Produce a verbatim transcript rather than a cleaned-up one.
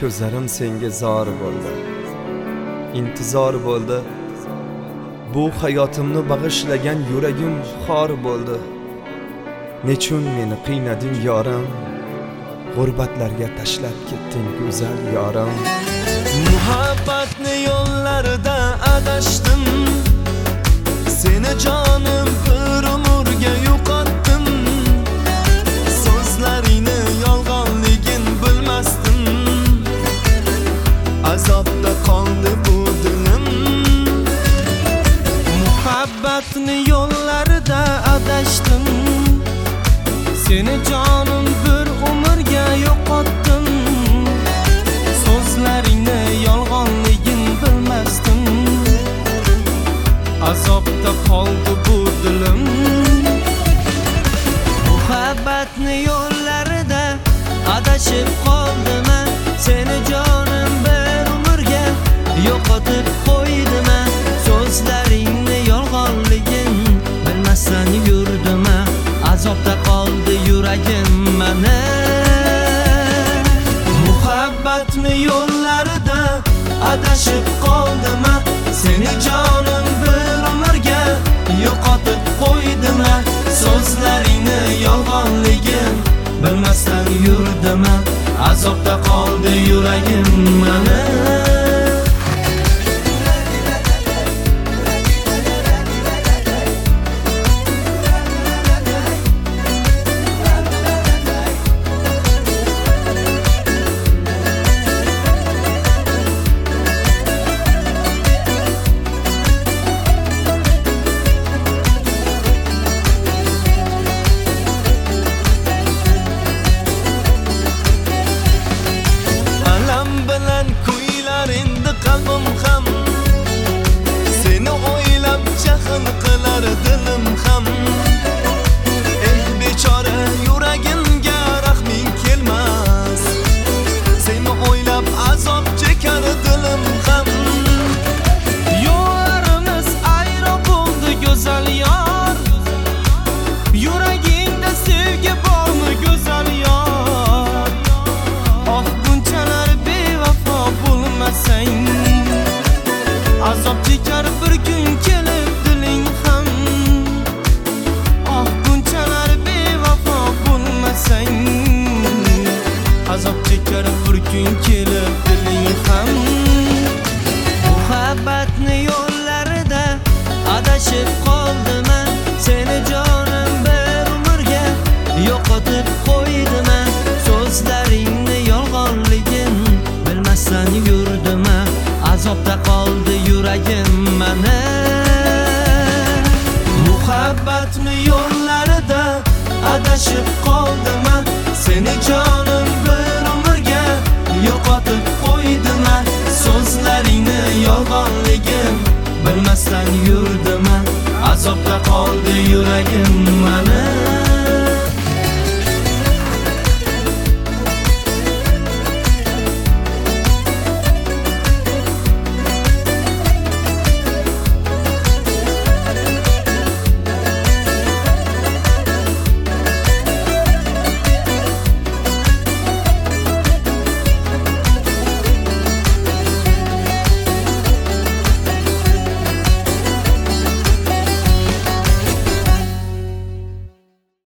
ko'zlarim senga zor bo'ldi, intizor bo'ldi. Bu hayotimni bag'ishlagan yuragim xor bo'ldi. Nechun meni qiynading yorim, g'urbatlarga tashlab ketding go'zal yorim. Muhabbatni yo'llarida adashdim, seni jonim bir umrga yo'qotdim. So'zlaringni yolg'onligin bilmasdim, azobda qoldi bu dilim. Muhabbatni yo'llarida adashdim, seni jonim bir umrga yo'qotdim. So'zlaringni yolg'onligin bilmasdim, azobda qoldi bu dilim. Muhabbatni yo'llarida adashib qoldim, seni jonim bir umrga yo'qotib qo'ydim. So'zlaringni yolg'onligin bilmasdan yurdim, azobda qoldi yuragim mana. Muhabbatni yo'llarida adashib qoldim, seni jonim bir umrga yo'qotib qo'ydim. So'zlaringni yolg'onligin bilmasdan yurdim, azobda qoldi yuragim mana. Qalbim ham seni o'ylab jahl qilar dilim ham. Ey bechora yuragimga rahming kelmas, seni o'ylab azob chekar dilim ham. Yo'llarimiz ayro bo'ldi go'zal yor, yuragingda sevgi bormi go'zal yor? Oh bunchalar bevafo bo'lmasang, azob chekar bir kun kelib diling ham. Oh bunchalar bevafo bo'lmasang, azob chekar bir kun kelib diling ham. Muhabbatni yo'llarida adashib qoldim, seni jonim bir umrga yo'qotib qo'ydim. So'zlaringni yolg'onligin bilmasdan yurdim, azobda qoldi yuragim mana. Muhabbatni yo'llarida adashib qoldim, seni jonim bir umrga yo'qotib qo'ydim. So'zlaringni yolg'onligin bilmasdan yurdim, azobda qoldi yuragim mana.